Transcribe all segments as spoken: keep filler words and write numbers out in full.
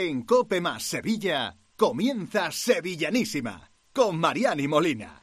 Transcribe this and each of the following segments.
En COPE más Sevilla comienza Sevillanísima con Mariani Molina.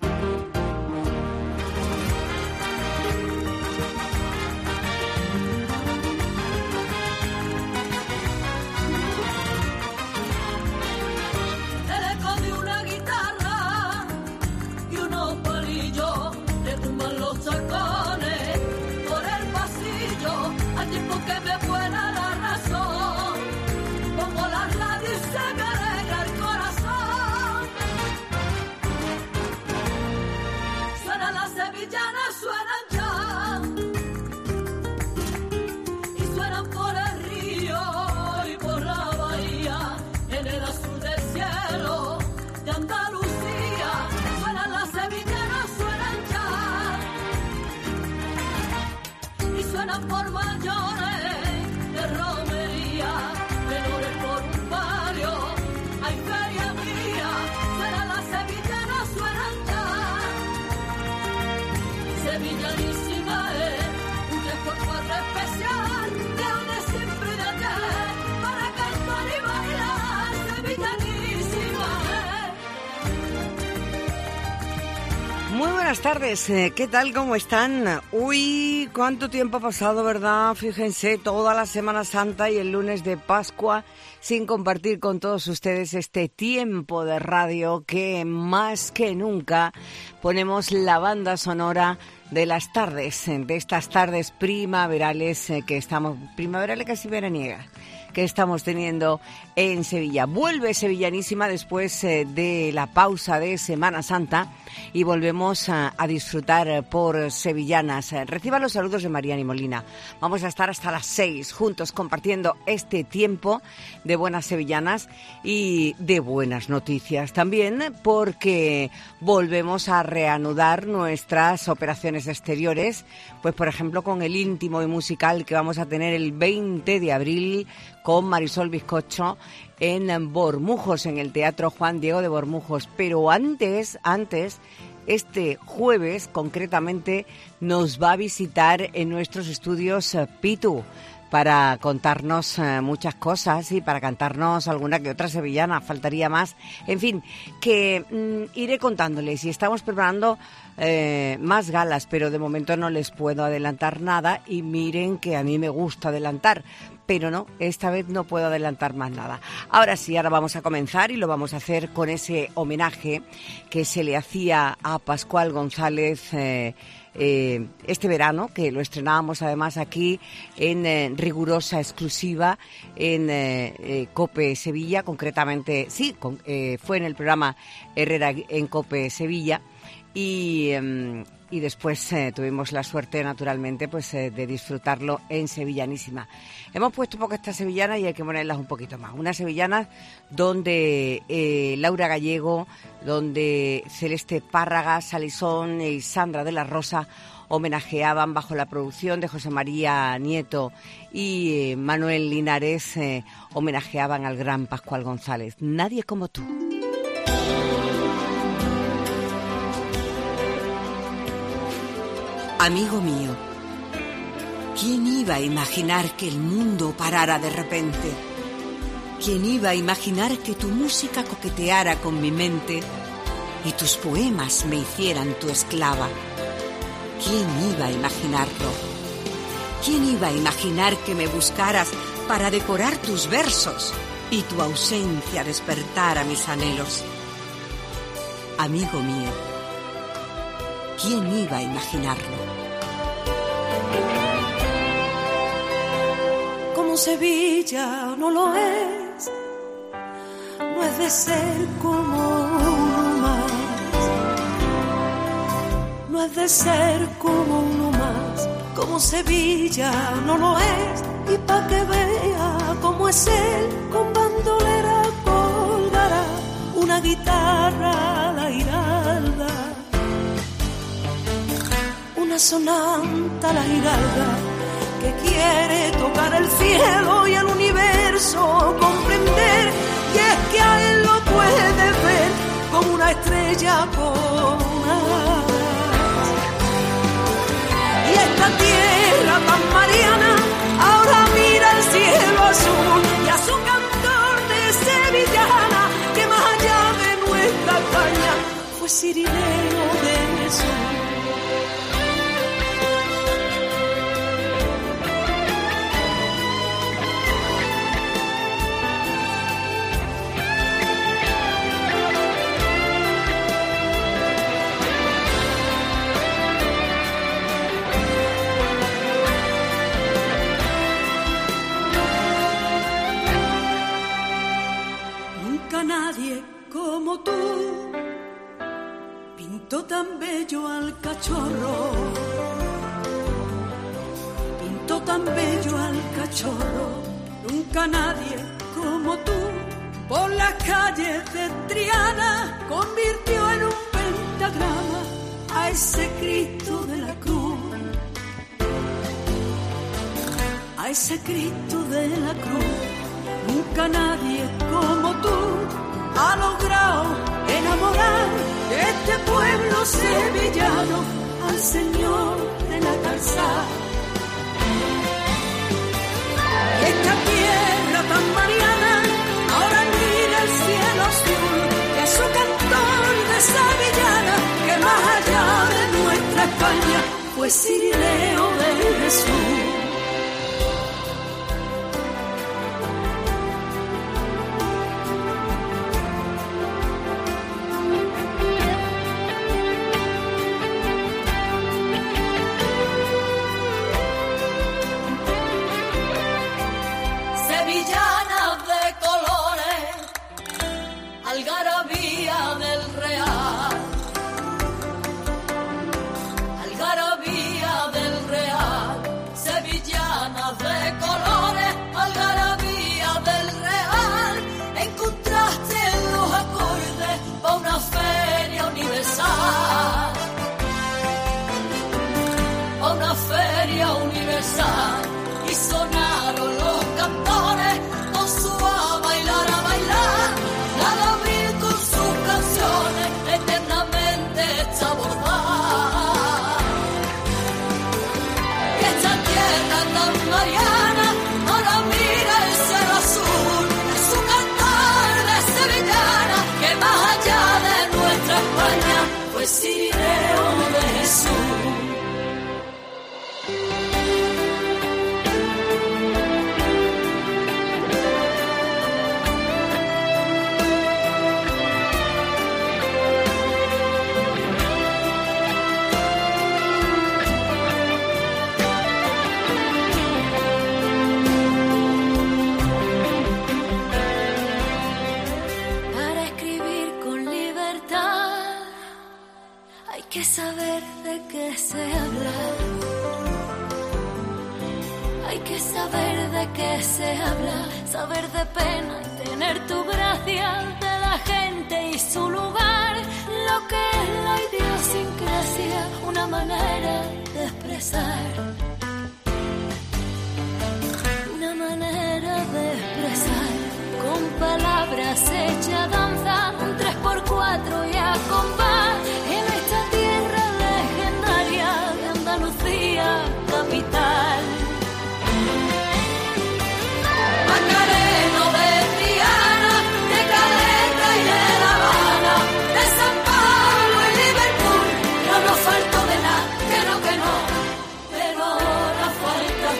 Por mayores de romería, menores por un barrio, hay feria mía, suena la sevillana, suenan ya. Sevillanísima es un tres por cuatro especial, de donde siempre de ayer, para cantar y bailar, sevillanísima es. Muy buenas tardes, ¿qué tal? ¿Cómo están? Uy, cuánto tiempo ha pasado, ¿verdad? Fíjense, toda la Semana Santa y el lunes de Pascua sin compartir con todos ustedes este tiempo de radio que más que nunca ponemos la banda sonora de las tardes, de estas tardes primaverales que estamos, primaverales casi veraniegas, que estamos teniendo en Sevilla. Vuelve Sevillanísima después eh, de la pausa de Semana Santa y volvemos a, a disfrutar por sevillanas. Reciban los saludos de Mariani Molina. Vamos a estar hasta las seis juntos compartiendo este tiempo de buenas sevillanas y de buenas noticias también, porque volvemos a reanudar nuestras operaciones exteriores, pues por ejemplo con el íntimo y musical que vamos a tener el veinte de abril con Marisol Bizcocho en Bormujos, en el Teatro Juan Diego de Bormujos. Pero antes, antes, este jueves concretamente nos va a visitar en nuestros estudios Pitu para contarnos eh, muchas cosas y para cantarnos alguna que otra sevillana, faltaría más. En fin, que mm, iré contándoles y estamos preparando eh, más galas, pero de momento no les puedo adelantar nada y miren que a mí me gusta adelantar. Pero no, esta vez no puedo adelantar más nada. Ahora sí, ahora vamos a comenzar y lo vamos a hacer con ese homenaje que se le hacía a Pascual González eh, eh, este verano, que lo estrenábamos además aquí en eh, rigurosa exclusiva en eh, eh, COPE Sevilla, concretamente, sí, con, eh, fue en el programa Herrera en COPE Sevilla. Y, um, y después eh, tuvimos la suerte, naturalmente, pues eh, de disfrutarlo en Sevillanísima. Hemos puesto un poco estas sevillanas y hay que ponerlas un poquito más. Unas sevillanas donde eh, Laura Gallego, donde Celeste Párraga, Salisón y Sandra de la Rosa homenajeaban bajo la producción de José María Nieto y eh, Manuel Linares, eh, homenajeaban al gran Pascual González. Nadie como tú. Amigo mío, ¿quién iba a imaginar que el mundo parara de repente? ¿Quién iba a imaginar que tu música coqueteara con mi mente y tus poemas me hicieran tu esclava? ¿Quién iba a imaginarlo? ¿Quién iba a imaginar que me buscaras para decorar tus versos y tu ausencia despertara mis anhelos? Amigo mío, ¿quién iba a imaginarlo? Como Sevilla no lo es, no es de ser como uno más, no es de ser como uno más, como Sevilla no lo es, y pa' que vea cómo es él, con bandolera colgará una guitarra a la giralda, una sonanta a la giralda, que quiere tocar el cielo y el universo comprender, y es que a él lo puede ver como una estrella con alas. Y esta tierra tan mariana ahora mira el cielo azul y a su cantor de sevillana, que más allá de nuestra caña fue Cirineo de Jesús. Nadie como tú pintó tan bello al cachorro, pintó tan bello al cachorro. Nunca nadie como tú por las calles de Triana convirtió en un pentagrama a ese Cristo de la cruz, a ese Cristo de la cruz. Nunca nadie como tú ha logrado enamorar de este pueblo sevillano al Señor de la calzada. Esta tierra tan mariana ahora mira el cielo azul, que su cantor de sevillana, que más allá de nuestra España fue Cirineo de Jesús. Algarabía del Real, algarabía del Real, sevillana de colores, algarabía del Real, encontraste los acordes pa' una feria universal, pa' una feria universal, y sonaron los cantores con su a bailar, a bailar. Eternamente está bordada. Esta tierra tan mariana ahora mira el cielo azul, su cantar de sevillana, que más allá de nuestra España fue Cirineo de Jesús. Hay que saber de qué se habla, hay que saber de qué se habla, saber de pena y tener tu gracia, de la gente y su lugar, lo que es la idiosincrasia, una manera de expresar, una manera de expresar, con palabras hecha danza, un tres por cuatro y a compás, en esta tierra legendaria de Andalucía capital. Macareno de Triana, de Caleta y de La Habana, de San Pablo y Liverpool, no nos faltó de nada, que no, que no, pero ahora faltas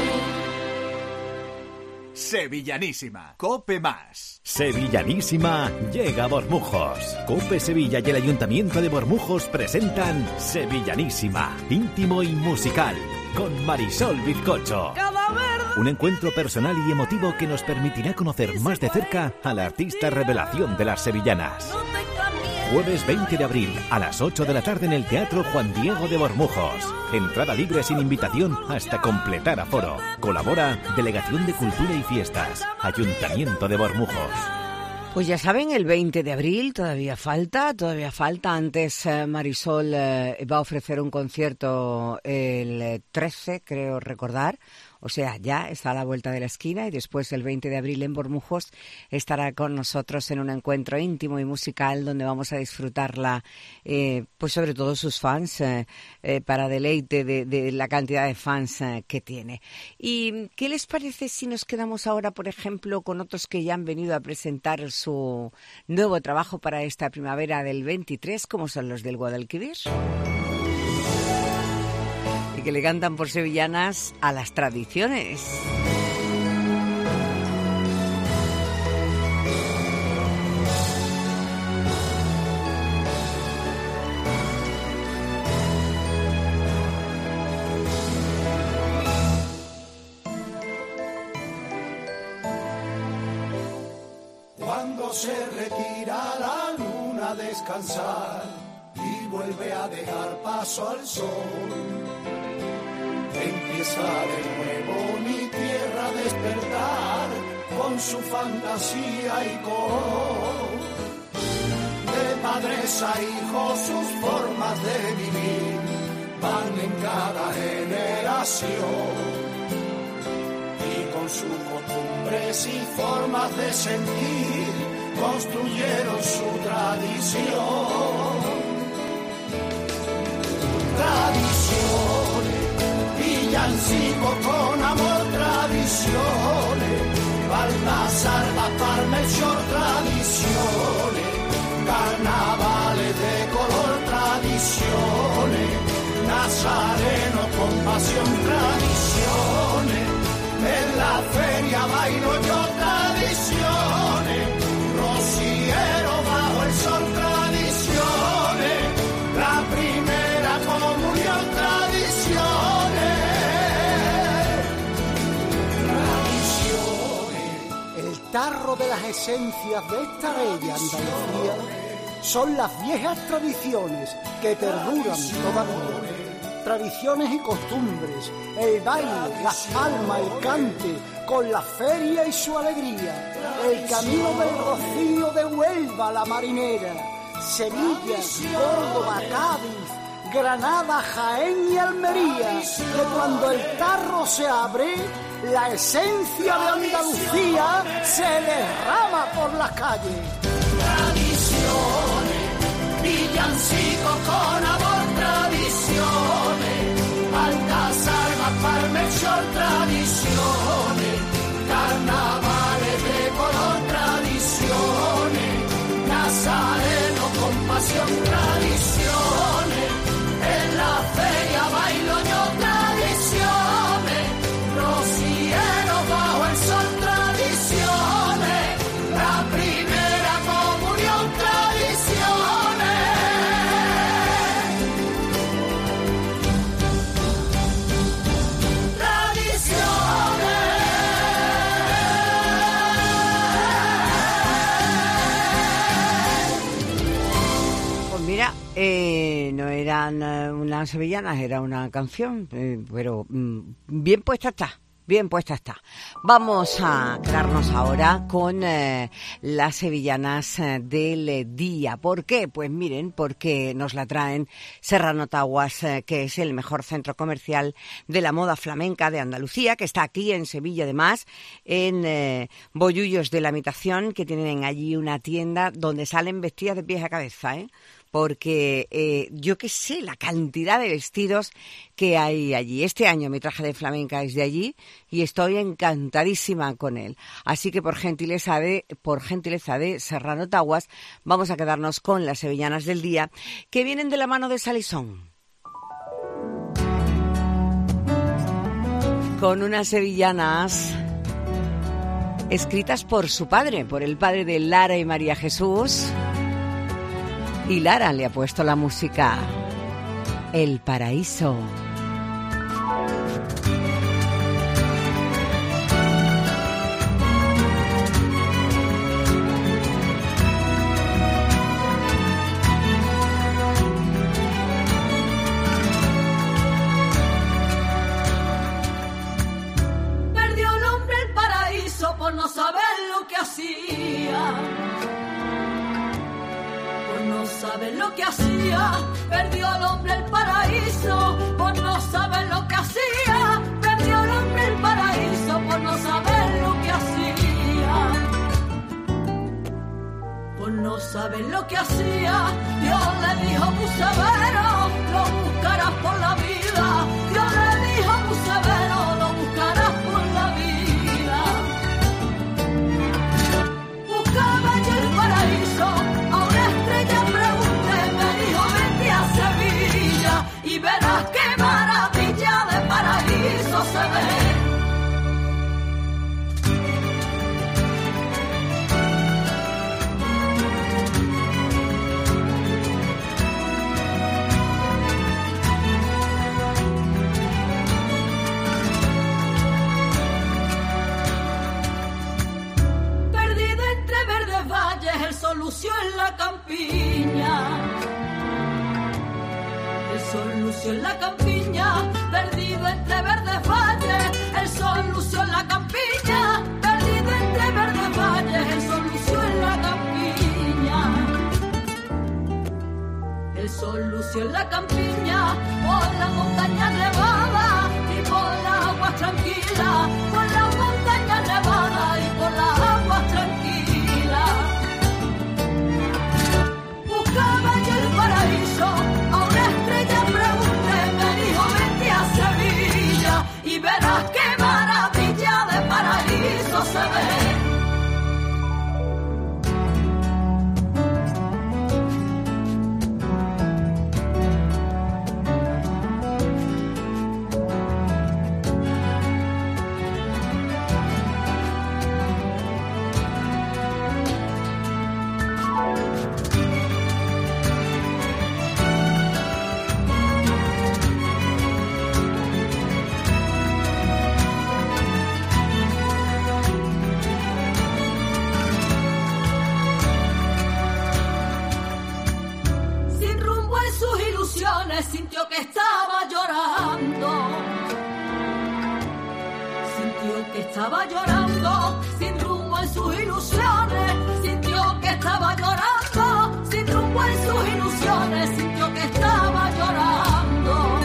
tú. Sevillanísima, Cope Más. Sevillanísima llega a Bormujos. Cope Sevilla y el Ayuntamiento de Bormujos presentan Sevillanísima, íntimo y musical, con Marisol Bizcocho. Un encuentro personal y emotivo que nos permitirá conocer más de cerca a la artista revelación de las sevillanas. Jueves veinte de abril a las ocho de la tarde en el Teatro Juan Diego de Bormujos. Entrada libre sin invitación hasta completar aforo. Colabora Delegación de Cultura y Fiestas, Ayuntamiento de Bormujos. Pues ya saben, el veinte de abril todavía falta, todavía falta. Antes eh, Marisol eh, va a ofrecer un concierto el trece, creo recordar, O sea, ya está a la vuelta de la esquina y después el veinte de abril en Bormujos estará con nosotros en un encuentro íntimo y musical donde vamos a disfrutarla, eh, pues sobre todo sus fans, eh, eh, para deleite de, de la cantidad de fans eh, que tiene. ¿Y qué les parece si nos quedamos ahora, por ejemplo, con otros que ya han venido a presentar su nuevo trabajo para esta primavera del veintitrés, como son los del Guadalquivir? Y que le cantan por sevillanas a las tradiciones. Cuando se retira la luna a descansar y vuelve a dejar paso al sol, empieza de nuevo mi tierra a despertar con su fantasía y color. De padres a hijos sus formas de vivir van en cada generación. Y con sus costumbres y formas de sentir construyeron su tradición. Tradiciones, villancicos con amor, tradiciones, Baltasar, Gaspar, Melchor, tradiciones, carnavales de color, tradiciones, nazareno con pasión, tradiciones, en la feria bailo yo, tradiciones, rociero bajo el sol, tradiciones, la primera comunión, tradiciones, tradiciones. El tarro de las esencias de esta bella Andalucía son las viejas tradiciones que perduran todavía. Tradiciones y costumbres, el baile, las palmas, el cante, con la feria y su alegría, el camino del rocío de Huelva, la marinera, Sevilla, Córdoba, Cádiz, Granada, Jaén y Almería, que cuando el tarro se abre, la esencia de Andalucía se derrama por las calles. Tradiciones, villancicos con amor, tradiciones, Baltasar, Gaspar, Melchor, tradiciones, carnavales de color, tradiciones, nazareno con pasión, tradiciones, en la feria bailo yo, tradiciones, rociero bajo el sol, tradiciones, la primera comunión, tradiciones. Mira, eh, no eran eh, unas sevillanas, era una canción, eh, pero mm, bien puesta está, bien puesta está. Vamos a quedarnos ahora con eh, las sevillanas eh, del día. ¿Por qué? Pues miren, porque nos la traen Serrano Taguas, eh, que es el mejor centro comercial de la moda flamenca de Andalucía, que está aquí en Sevilla además, en eh, Bollullos de la Imitación, que tienen allí una tienda donde salen vestidas de pies a cabeza, ¿eh? Porque eh, yo qué sé, la cantidad de vestidos que hay allí. Este año mi traje de flamenca es de allí y estoy encantadísima con él. Así que por gentileza de, por gentileza de Serrano Taguas, vamos a quedarnos con las sevillanas del día, que vienen de la mano de Salisón. Con unas sevillanas escritas por su padre, por el padre de Lara y María Jesús. Y Lara le ha puesto la música El Paraíso. Perdió el hombre el paraíso por no saber lo que hacía. No sabe lo que hacía, perdió el hombre el paraíso, por no saber lo que hacía, perdió el hombre el paraíso. no saben lo que hacía. Dios le dijo muy severo, lo buscarás por la vida. Dios le dijo muy severo, lo buscarás por la vida. Buscaba yo el paraíso, a una estrella pregunté, me dijo vete a Sevilla y verás qué maravilla de paraíso se ve. Lució en la campiña, el sol lució en la campiña, perdido entre verdes valles, el sol lució en la campiña, perdido entre verdes valles, el sol lució en la campiña, el sol lució en la campiña, por las montañas nevadas y por las aguas tranquilas, por las montañas nevadas y por las aguas tranquilas. Buscaba yo el paraíso, a una estrella pregunté, me dijo vete a Sevilla y verás qué maravilla de paraíso se ve. Sintió que estaba llorando, sintió que estaba llorando, sin rumbo en sus ilusiones, sintió que estaba llorando, sin rumbo en sus ilusiones, sintió que estaba llorando,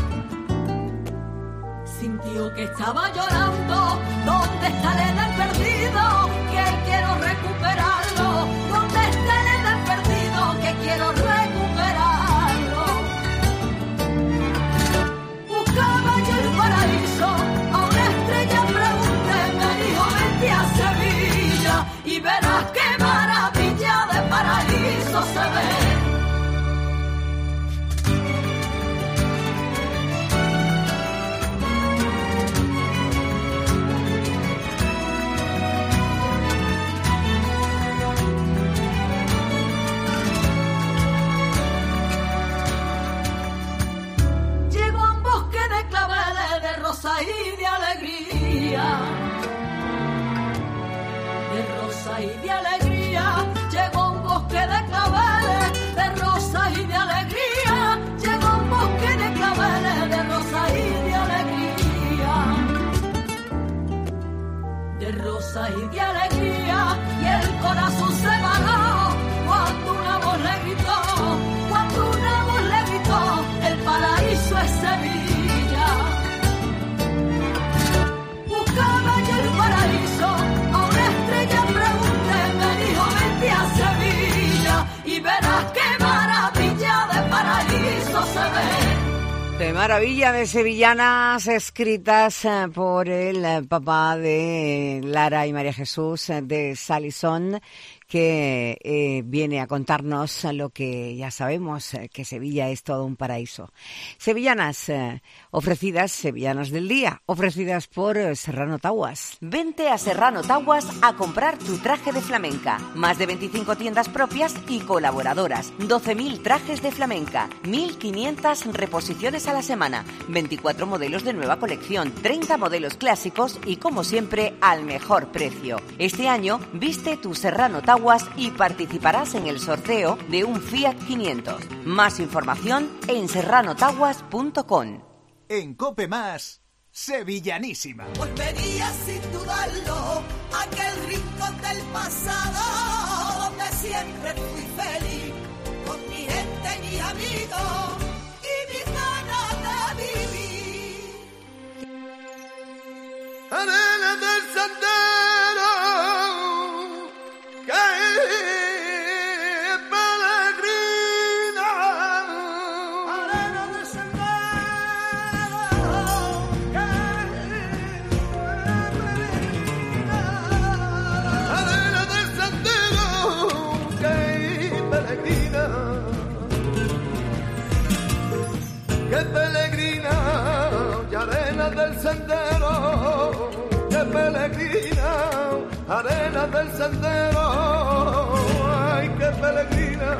sintió que estaba llorando, ¿dónde está el Edén perdido? Que quiero recuperarlo, ¿dónde está el Edén perdido? Que quiero recuperarlo. Buscaba yo el paraíso, a una estrella pregunté, me dijo vete a Sevilla y verás qué maravilla de paraíso se ve. Y de alegría, de rosa y de alegría, llegó un bosque de claveles, de rosa y de alegría, llegó un bosque de claveles, de rosa y de alegría, de rosa y de alegría, y el corazón se paró cuando una voz le gritó, cuando una voz le gritó, el paraíso es Sevilla. Buscaba yo el paraíso, a una estrella pregunté, me dijo vete a Sevilla y verás qué maravilla de paraíso se ve. Qué maravilla de sevillanas escritas por el papá de Lara y María Jesús de Salisón, que eh, viene a contarnos lo que ya sabemos, eh, que Sevilla es todo un paraíso. Sevillanas eh, ofrecidas, sevillanas del día, ofrecidas por eh, Serrano Taguas. Vente a Serrano Taguas a comprar tu traje de flamenca. Más de veinticinco tiendas propias y colaboradoras. doce mil trajes de flamenca. mil quinientas reposiciones a la semana. veinticuatro modelos de nueva colección. treinta modelos clásicos y, como siempre, al mejor precio. Este año, viste tu Serrano Taguas y participarás en el sorteo de un Fiat quinientos. Más información en serrano taguas punto com. En COPE Más, Sevillanísima. Volvería sin dudarlo a aquel rincón del pasado donde siempre fui feliz con mi gente, mis amigos y mis ganas de vivir. Arena del sendero que peregrina, arena del sendero, ay, qué peregrina,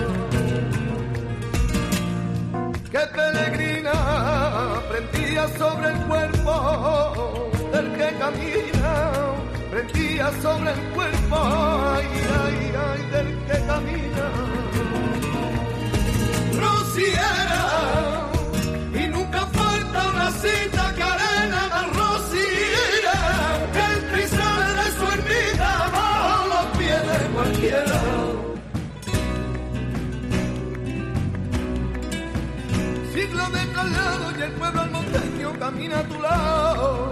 qué peregrina, prendía sobre el cuerpo del que camina, prendía sobre el cuerpo, ay, ay, ay, del que camina. Rociera, y nunca falta una cita que arena más rociera, que el cristal de su ermita bajo los pies de cualquiera. Siglo de traslado y el pueblo almonteño camina a tu lado,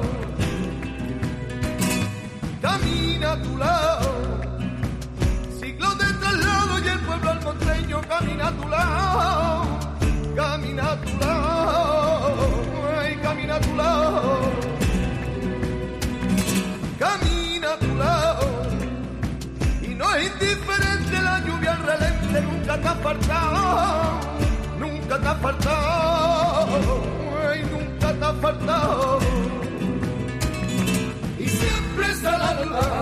camina a tu lado. Siglo de traslado y el pueblo almonteño camina a tu lado, camina a tu lado, ay, camina a tu lado, camina a tu lado. Y no es indiferente la lluvia al relente, nunca te ha faltado, nunca te ha faltado, ay, nunca te ha faltado. Y siempre está la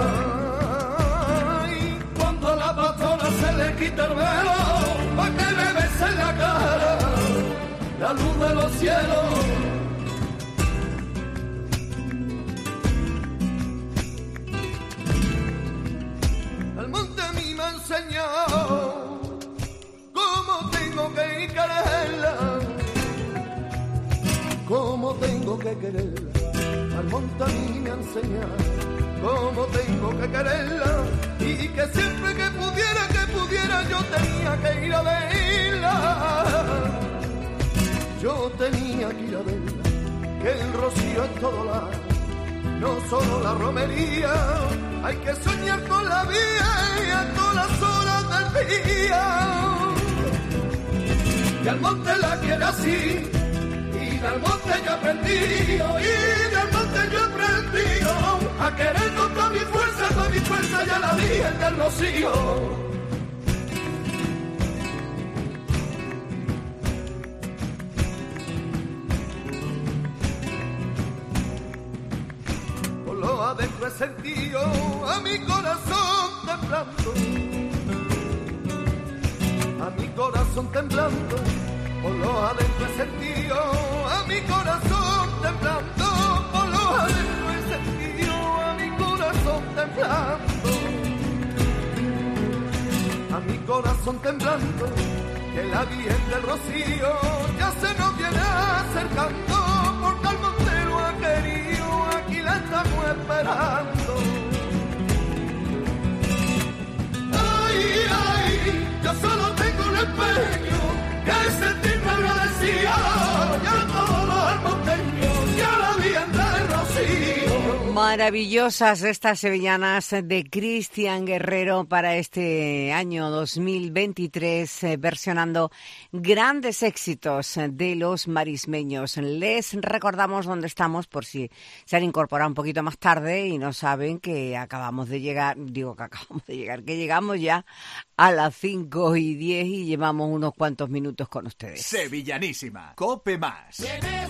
alma, y cuando la pastora se le quita el velo, pa' que me bese en la cara la luz de los cielos. El monte a mí me ha enseñado cómo tengo que quererla, cómo tengo que quererla. Al monte a mí me ha enseñado cómo tengo que quererla, y que siempre que pudiera, que pudiera, yo tenía que ir a verla. Yo tenía que ir a verla, que el rocío es todo lado, no solo la romería. Hay que soñar con la vida y a todas las horas del día. Y al monte la quiero así, y del monte yo aprendí, y del monte yo aprendí a querer con toda mi fuerza, toda mi fuerza ya la Virgen del Rocío. Adentro he sentido a mi corazón temblando, a mi corazón temblando, por lo adentro he sentido a mi corazón temblando, por lo adentro he sentido a mi corazón temblando, a mi corazón temblando, que la Virgen del Rocío ya se nos viene acercando, porque al monte lo ha querido, aquí la estamos esperando. Ay, ay, yo solo tengo un empeño, que sentirme agradecido, ya todos los almonteños, ya la Virgen del Rocío. Maravillosas estas sevillanas de Cristian Guerrero para este año dos mil veintitrés, eh, versionando grandes éxitos de los marismeños. Les recordamos dónde estamos por si se han incorporado un poquito más tarde y no saben que acabamos de llegar, digo que acabamos de llegar, que llegamos ya a las cinco y diez y llevamos unos cuantos minutos con ustedes. Sevillanísima, Cope Más.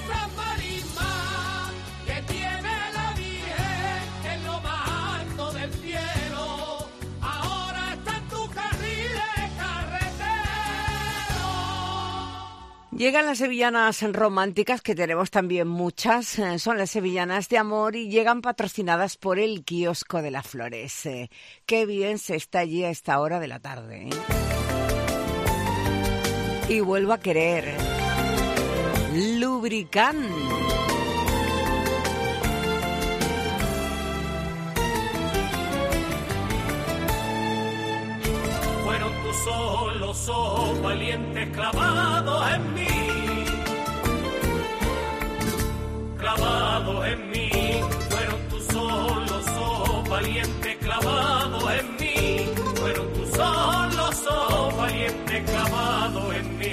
Llegan las sevillanas románticas, que tenemos también muchas, son las sevillanas de amor y llegan patrocinadas por el Kiosco de las Flores. Eh, qué bien se está allí a esta hora de la tarde, ¿eh? Y vuelvo a querer Lubricant. Fueron tus ojos, los ojos valientes clavados en mí, clavados en mí. Fueron tus ojos, los ojos valientes clavados en mí. Fueron tus ojos, los ojos valientes clavados en mí,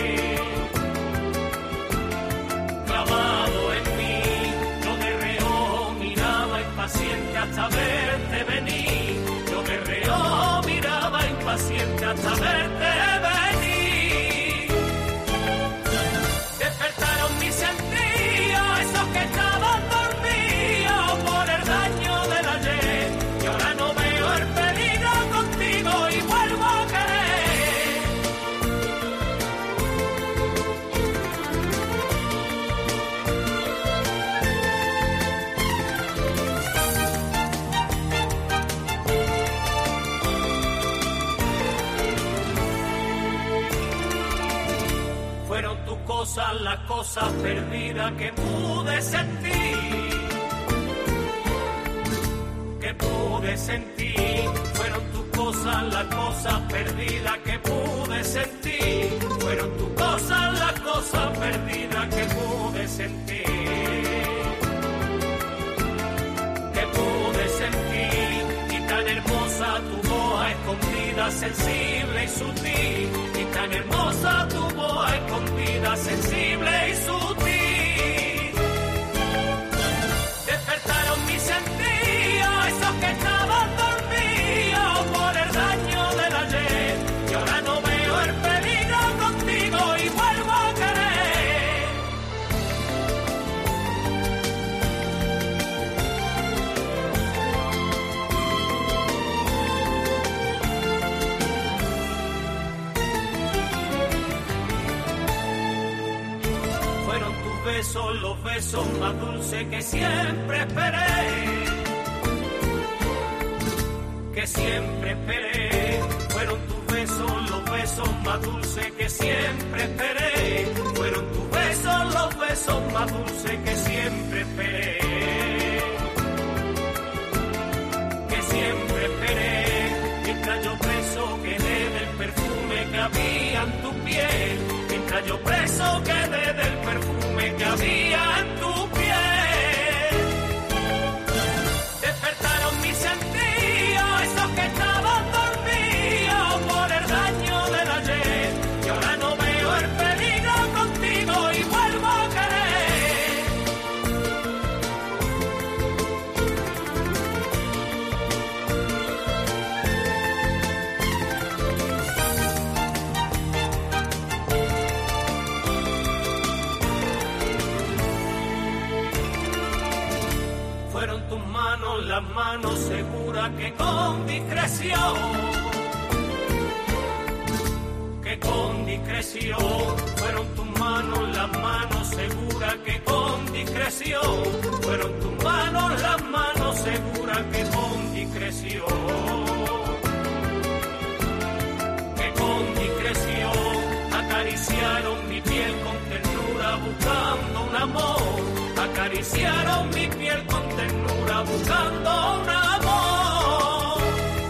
clavados en mí. Yo de reojo miraba impaciente hasta verte venir. Yo de reojo miraba impaciente hasta verte venir. Despertaron mis sentidos, esos que estaban dormidos por el daño de cosas, las cosas perdidas que pude sentir, que pude sentir. Fueron tus cosas, las cosas perdidas que pude sentir. Fueron tus cosas, las cosas perdidas que pude sentir. Que pude sentir. Y tan hermosa tu voz escondida, sensible y sutil. Y tan hermosa tu voz escondida, sensible y sutil. Despertaron mis sentidos, esos que estaban dormidos por el daño del ayer. Y ahora no veo el peligro contigo y vuelvo a querer. Fueron tus besos, los besos más dulces que siempre esperé, que siempre esperé. Fueron tus besos, los besos más dulces que siempre esperé. Fueron tus besos, los besos más dulces que siempre esperé, que siempre esperé. Mientras yo preso quedé del perfume que había en tu piel, mientras yo preso quedé del perfume que había en tu piel. Despertaron mis sentidos, esos que estaban dormidos por el daño del ayer. Y ahora no veo el peligro contigo y vuelvo a querer. Fueron tus manos, las manos seguras que con discreción, que con discreción. Fueron tus manos, las manos seguras que con discreción. Fueron tus manos, las manos seguras que con discreción, que con discreción acariciaron mi piel con ternura buscando un amor. Acariciaron mi piel con ternura buscando un amor.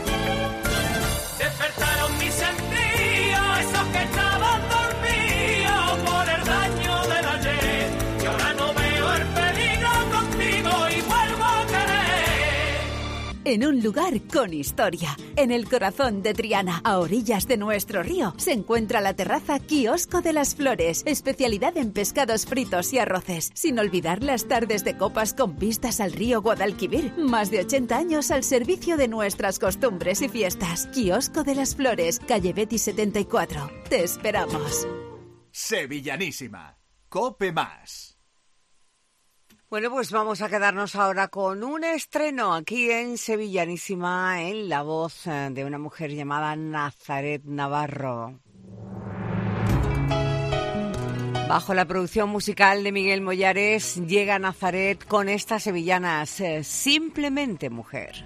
Despertaron mis sentidos, esos que estaban dormidos por el daño del ayer. Y ahora no veo el peligro contigo y vuelvo a querer. En un lugar con historia, en el corazón de Triana, a orillas de nuestro río, se encuentra la terraza Quiosco de las Flores, especialidad en pescados fritos y arroces, sin olvidar las tardes de copas con vistas al río Guadalquivir. Más de ochenta años al servicio de nuestras costumbres y fiestas. Quiosco de las Flores, calle Betis setenta y cuatro. Te esperamos. Sevillanísima. Cope Más. Bueno, pues vamos a quedarnos ahora con un estreno aquí en Sevillanísima, en la voz de una mujer llamada Nazaret Navarro. Bajo la producción musical de Miguel Mollares, llega Nazaret con estas sevillanas, eh, Simplemente Mujer.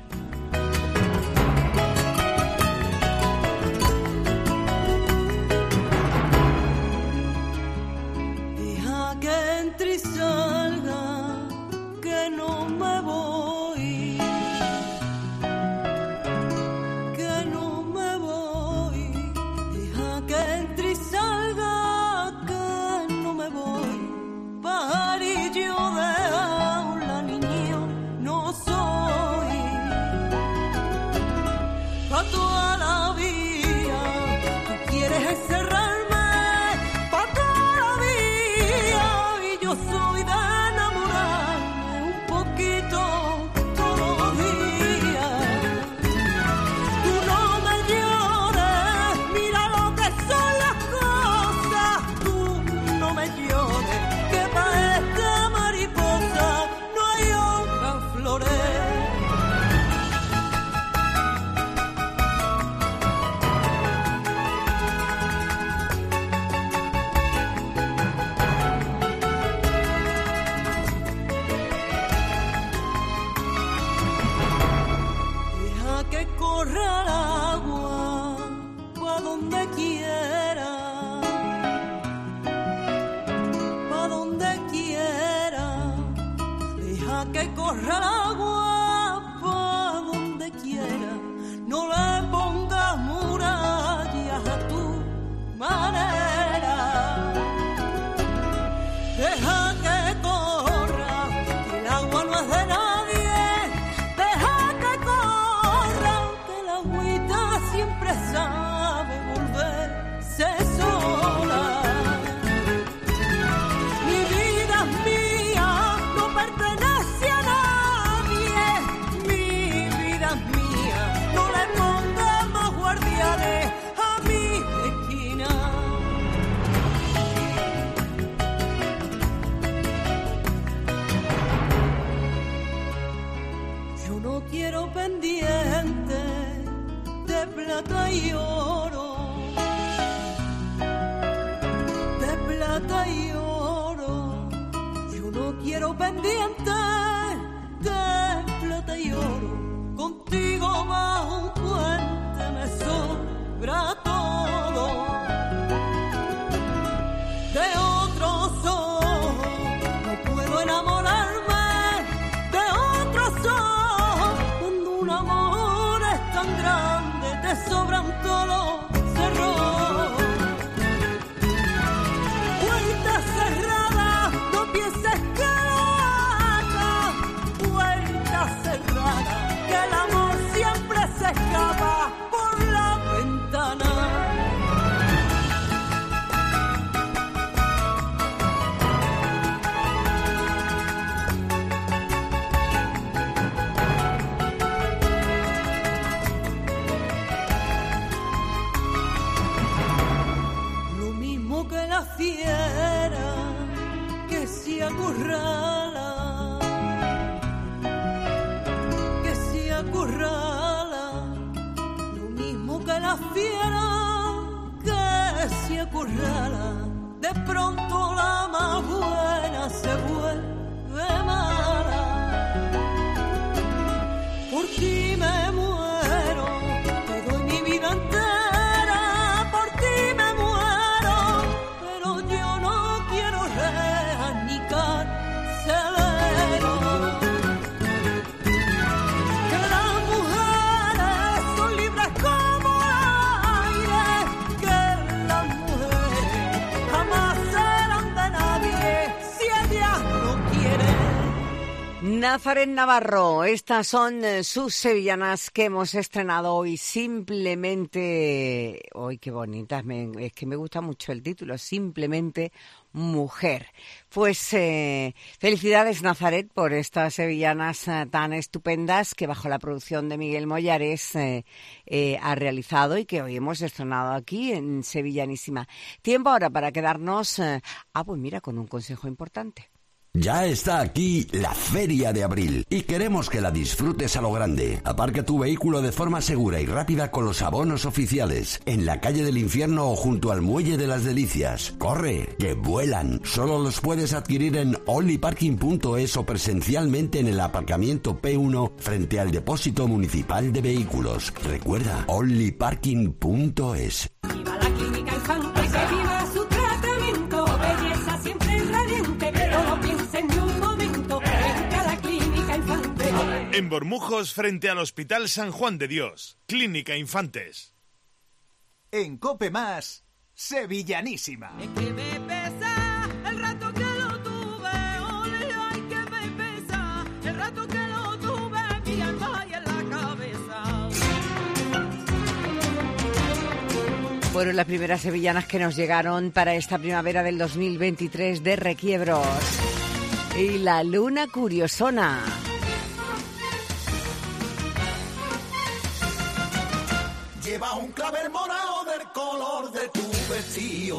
Deja que entre y salga, que no me voy, que no me voy. Deja que entre y salga, que no me voy. Pajarillo de aula, niño, no soy. plata y oro, de plata y oro. Yo no quiero pendiente de plata y oro. Contigo bajo un puente me sobra todo. De otros ojos no puedo enamorarme, de otros ojos. Cuando un amor es tan grande te sobran todos los cerros. Puerta cerrada, no pienses que lo haga. Puerta cerrada, que el amor siempre se escapa por la ventana. Fiera que se acurrala, que se acurrala, lo mismo que la fiera que se acurrala. De pronto la más buena se vuelve mala. Por ti me muero, te doy mi vida entera. Nazaret Navarro, estas son sus sevillanas que hemos estrenado hoy. Simplemente, hoy qué bonitas, me, es que me gusta mucho el título, Simplemente Mujer. Pues eh, felicidades, Nazaret, por estas sevillanas eh, tan estupendas que bajo la producción de Miguel Mollares eh, eh, ha realizado y que hoy hemos estrenado aquí en Sevillanísima. Tiempo ahora para quedarnos, eh, ah pues mira, con un consejo importante. Ya está aquí la Feria de Abril y queremos que la disfrutes a lo grande. Aparca tu vehículo de forma segura y rápida con los abonos oficiales en la calle del Infierno o junto al Muelle de las Delicias. ¡Corre, que vuelan! Solo los puedes adquirir en only parking punto es o presencialmente en el aparcamiento P uno frente al Depósito Municipal de Vehículos. Recuerda, only parking punto es. Viva la Clínica Infante, que viva su tratamiento, belleza siempre radiante, pero no piensen ni un momento, venga a la Clínica Infante. En Bormujos, frente al Hospital San Juan de Dios, Clínica Infantes. En Cope Más, Sevillanísima. Es que me pesa el rato que lo tuve, ole, ay, que me pesa el rato que lo tuve, mi alma y en la cabeza. Fueron las primeras sevillanas que nos llegaron para esta primavera del dos mil veintitrés de Requiebros. Y la luna curiosona. Lleva un clavel morado del color de tu vestido.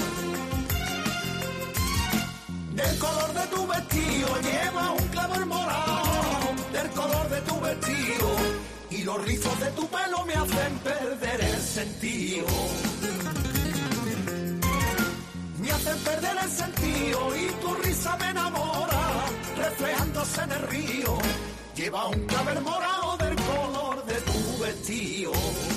Del color de tu vestido, lleva un clavel morado del color de tu vestido. Y los rizos de tu pelo me hacen perder el sentido. Me hacen perder el sentido y tu risa me enamora, reflejándose en el río. Lleva un clavel morado del color de tu vestido.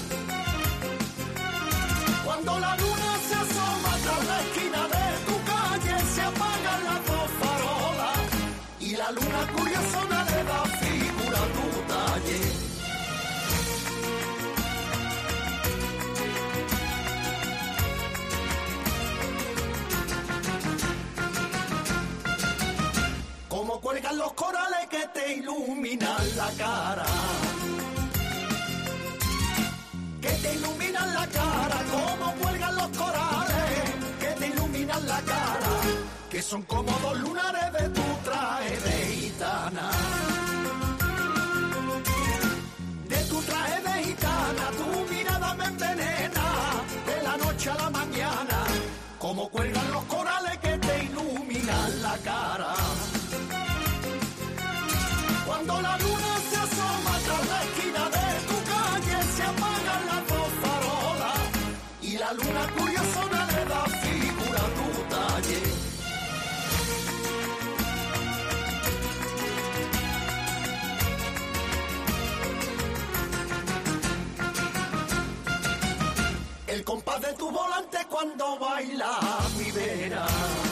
Cuando la luna se asoma tras la esquina de tu calle, se apagan las dos farolas y la luna curiosona le da figura a tu talle. Como cuelgan los corales que te iluminan la cara, que te iluminan la cara, como cuelgan los corales que te iluminan la cara, que son como dos lunares de tu traje de gitana. De tu traje de gitana, tu mirada me envenena, de la noche a la mañana, como cuelgan los corales que te iluminan la cara. Cuando la luna se asoma tras la esquina de tu calle, se apagan las dos compás de tu volante cuando baila mi vera.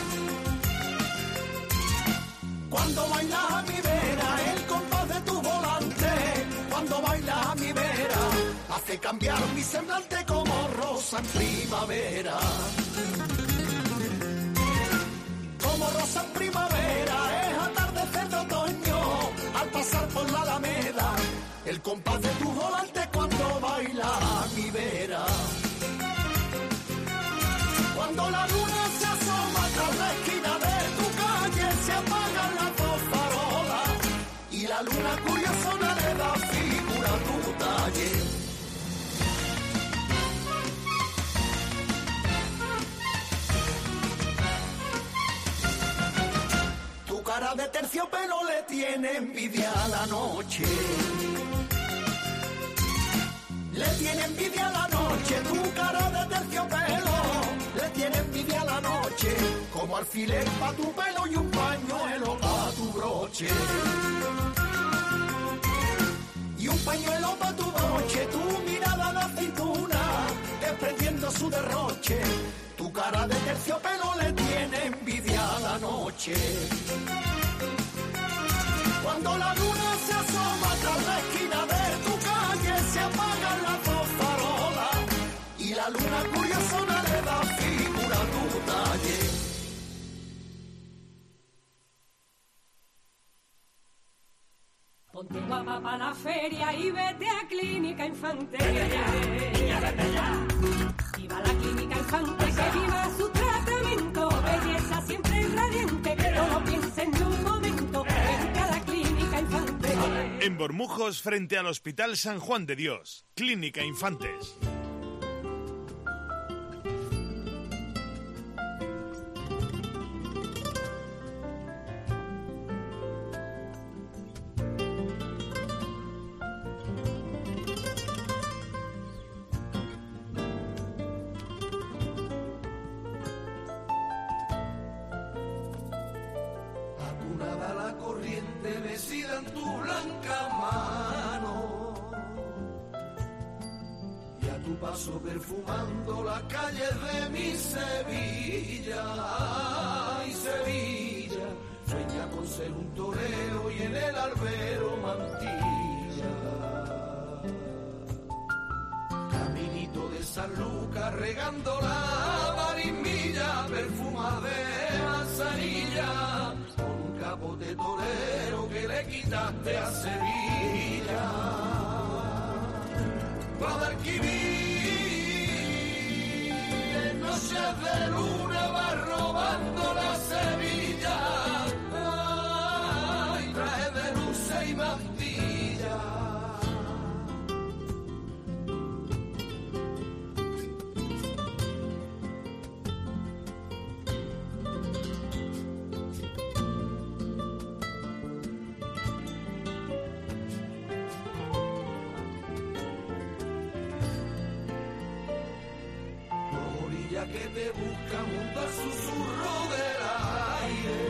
Cuando baila mi vera, el compás de tu volante, cuando baila mi vera, hace cambiar mi semblante como rosa en primavera. Como rosa en primavera, es atardecer de otoño, al pasar por la alameda, el compás de tu volante cuando baila mi vera. Cuando la luna se asoma tras la esquina de tu calle, se apagan las dos farolas y la luna curiosona le da figura a tu talle. Tu cara de terciopelo le tiene envidia a la noche. Le tiene envidia a la noche, tu cara de terciopelo. Le tiene envidia a la noche, como alfiler pa' tu pelo y un pañuelo pa' tu broche. Y un pañuelo pa' tu broche, tu mirada de aceituna, desprendiendo su derroche. Tu cara de terciopelo le tiene envidia a la noche. Cuando la luna se asoma tras la esquina de tu calle, se apagan las dos farolas y la luna curiosona le da figura a tu talle. Ponte guapa pa' la feria y vete a Clínica Infante. Viva la Clínica Infante, que viva su tratamiento. Belleza siempre radiante, no lo pienses ni un momento. Vente a la Clínica Infante. En Bormujos, frente al Hospital San Juan de Dios, Clínica Infantes. Perfumando las calles de mi Sevilla, ay Sevilla, sueña con ser un torero y en el albero mantilla. Caminito de San Lucas regando la marimilla, perfuma de manzanilla, con un capote torero que le quitaste a Sevilla. Guadalquivir, noches de luna va robando la Sevilla, ay, traje de luces y mantilla. Que te busca junto al susurro del aire,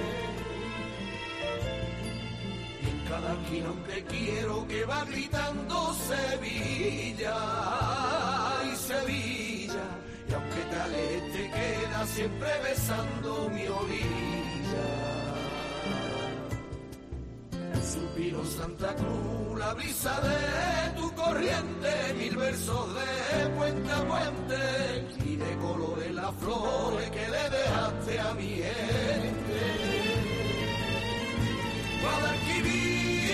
y en cada esquina un te quiero que va gritando Sevilla, ay Sevilla, y aunque te alejes te queda siempre besando mi orilla. El suspiro Santa Cruz, la brisa de tu corriente, mil versos de puente a puente y de colores las flores que le dejaste a mi gente. Guadalquivir,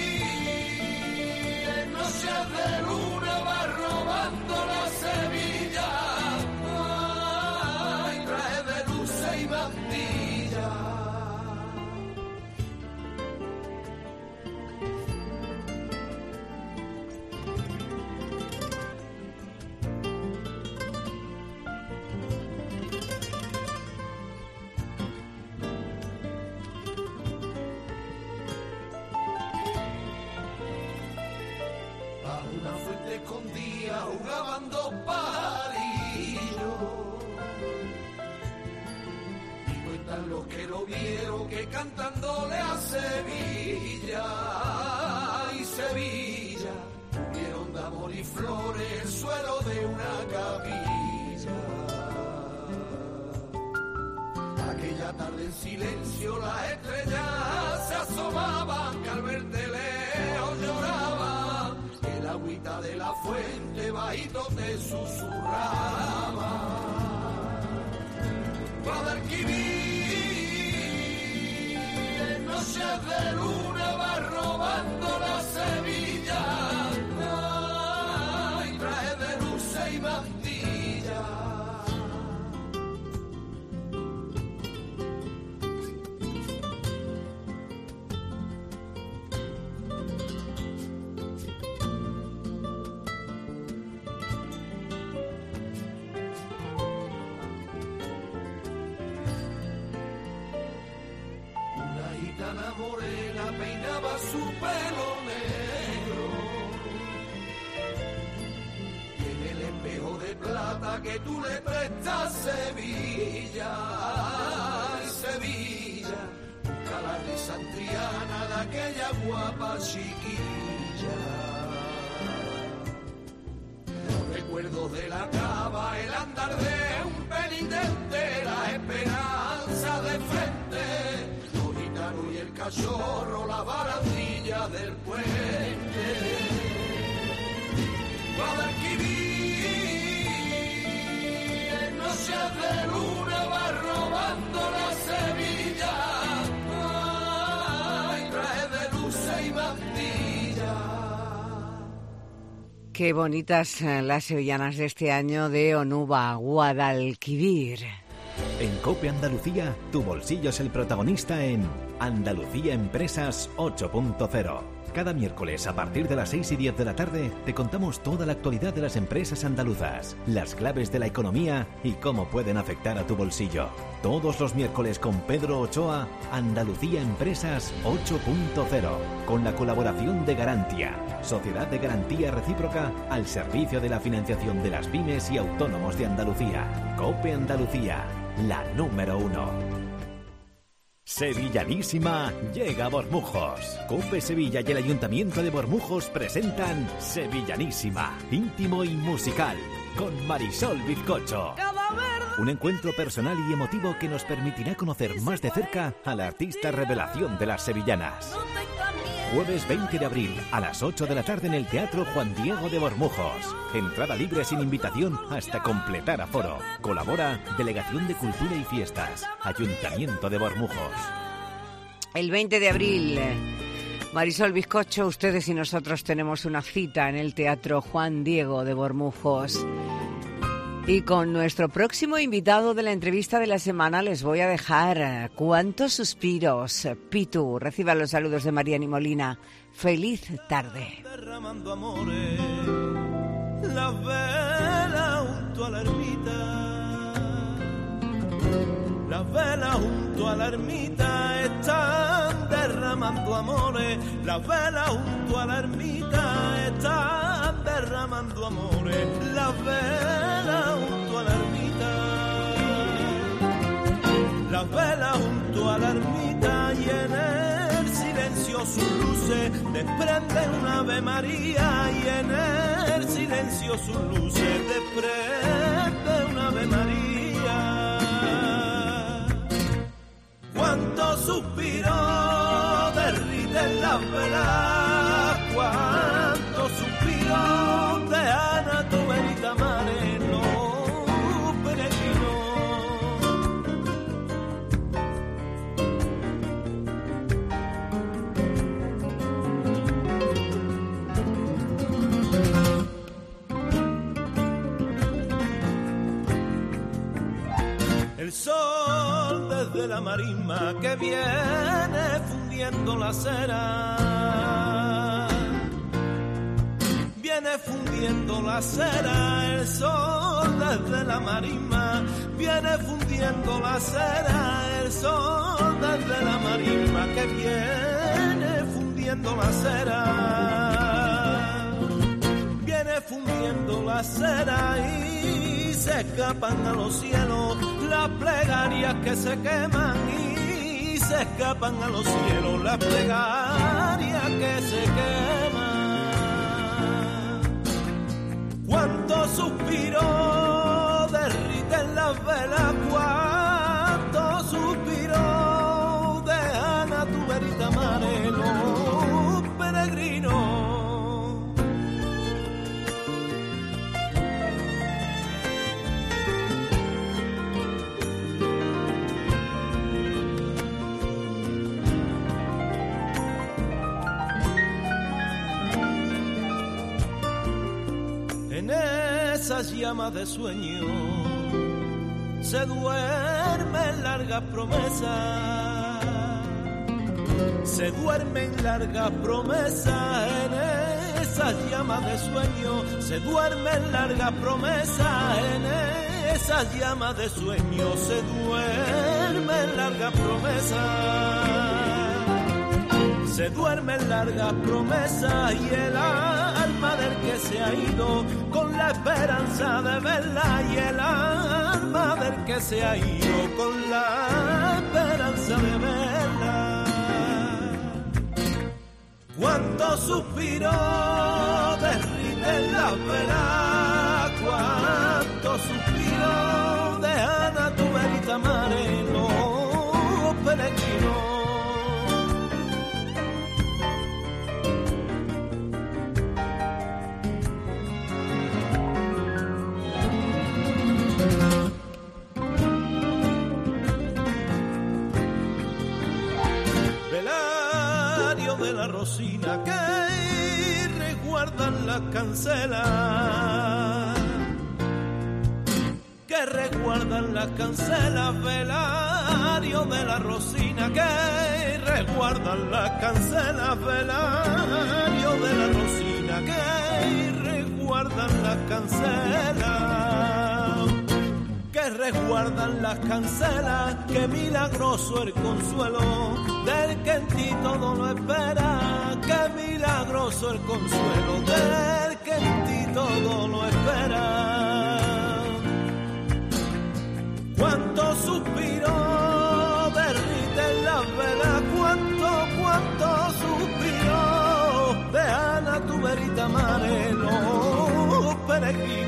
en noches de luna va robando la Sevilla, ay, traje de luces y mantilla. Escondía, jugaban dos pajarillos y cuentan los que lo vieron que cantándole a Sevilla, ay Sevilla, tuvieron de amor y flores el suelo de una capilla. la tarde en silencio las estrellas se asomaban, que al verte lejos lloraba, que la agüita de la fuente bajito te susurraba. Guadalquivir, en noches de luna va robando la Sevilla, ay, traje de luces y mantilla. Gitana morena peinaba su pelo negro y en el espejo de plata que tú le prestas Sevilla, ay, Sevilla, busca la risa triana de aquella guapa chiquilla. Los recuerdos de la cava, el andar de un penitente, la esperanza de frente, y el cachorro, la barandilla del puente. Guadalquivir, en noches de luna va robando la Sevilla, ay, traje de luces y mantilla. Qué bonitas las sevillanas de este año de Onuba, Guadalquivir. En COPE Andalucía, tu bolsillo es el protagonista en Andalucía Empresas ocho punto cero. Cada miércoles a partir de las seis y diez de la tarde te contamos toda la actualidad de las empresas andaluzas, las claves de la economía y cómo pueden afectar a tu bolsillo. Todos los miércoles con Pedro Ochoa, Andalucía Empresas ocho punto cero, con la colaboración de Garantia, Sociedad de Garantía Recíproca al servicio de la financiación de las pymes y autónomos de Andalucía. COPE Andalucía, la número uno. Sevillanísima llega a Bormujos. COPE Sevilla y el Ayuntamiento de Bormujos presentan Sevillanísima, íntimo y musical, con Marisol Bizcocho. Un encuentro personal y emotivo que nos permitirá conocer más de cerca a la artista revelación de las sevillanas. Jueves veinte de abril a las ocho de la tarde en el Teatro Juan Diego de Bormujos. Entrada libre sin invitación hasta completar aforo. Colabora Delegación de Cultura y Fiestas, Ayuntamiento de Bormujos. El veinte de abril, Marisol Bizcocho, ustedes y nosotros tenemos una cita en el Teatro Juan Diego de Bormujos. Y con nuestro próximo invitado de la entrevista de la semana les voy a dejar cuántos suspiros. Pitu, reciba los saludos de Mariani Molina. Feliz tarde. Derramando amores, las velas junto a la ermita, las velas junto a la ermita están derramando amores, las velas junto a la ermita están derramando amores, las velas junto a la ermita, las velas junto a la ermita y en el silencio sus luces desprenden una Ave María y en el silencio sus luces desprende una Ave María. Cuántos suspiros derriten las velas, cuántos suspiros dejan a tu velita mare los peregrinos. El sol desde la marisma que viene fundiendo la cera, viene fundiendo la cera, el sol desde la marisma, viene fundiendo la cera, el sol desde la marisma que viene fundiendo la cera, viene fundiendo la cera y se escapan a los cielos las plegarias que se queman y se escapan a los cielos las plegarias que se queman. Cuántos suspiros derriten las velas, cuántos suspiros esas llamas de sueño se duermen largas promesas, se duermen largas promesas en esas llamas de sueño, se duermen largas promesas en esas llamas de sueño, se duermen largas promesas. Se duermen largas promesas y el alma del que se ha ido con la esperanza de verla, y el alma del que se ha ido con la esperanza de verla. Cuántos suspiros derriten las velas, cuántos suspiros dejan a tu verita mare los peregrinos. De la Rosina que resguardan las cancelas, que resguardan las cancelas, velario de la Rosina que resguardan las cancelas, velario de la Rosina que resguardan las cancelas, que resguardan las cancelas, que milagroso el consuelo del que en ti todo lo espera, que milagroso el consuelo del que en ti todo lo espera. Cuánto suspiro derriten las velas, cuánto, cuánto suspiro dejan a tu verita mare los peregrinos.